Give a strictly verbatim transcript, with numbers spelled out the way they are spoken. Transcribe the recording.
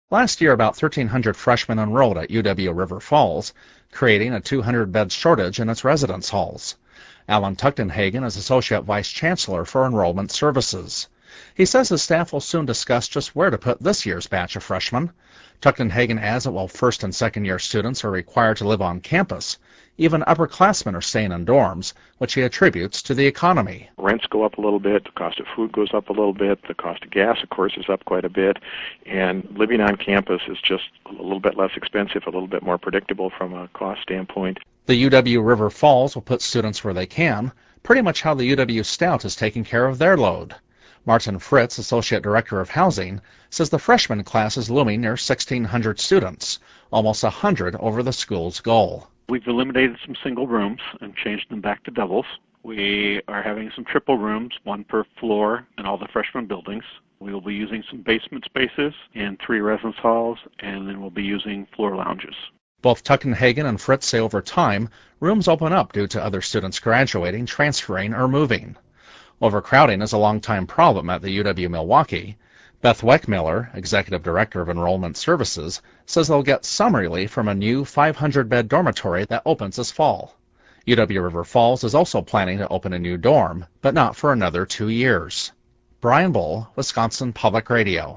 Last year, about thirteen hundred freshmen enrolled at U W River Falls, creating a two hundred bed shortage in its residence halls. Alan Tuchtenhagen is Associate Vice Chancellor for Enrollment Services. He says his staff will soon discuss just where to put this year's batch of freshmen. Tuchtenhagen adds that while first and second year students are required to live on campus, even upperclassmen are staying in dorms, which he attributes to the economy. Rents go up a little bit, the cost of food goes up a little bit, the cost of gas, of course, is up quite a bit, and living on campus is just a little bit less expensive, a little bit more predictable from a cost standpoint. The U W River Falls will put students where they can, pretty much how the U W Stout is taking care of their load. Martin Fritz, Associate Director of Housing, says the freshman class is looming near sixteen hundred students, almost one hundred over the school's goal. We've eliminated some single rooms and changed them back to doubles. We are having some triple rooms, one per floor in all the freshman buildings. We will be using some basement spaces in three residence halls, and then we'll be using floor lounges. Both Tuchtenhagen and Fritz say over time, rooms open up due to other students graduating, transferring, or moving. Overcrowding is a long-time problem at the U W Milwaukee. Beth Weckmiller, Executive Director of Enrollment Services, says they'll get some relief from a new five hundred bed dormitory that opens this fall. U W River Falls is also planning to open a new dorm, but not for another two years. Brian Bull, Wisconsin Public Radio.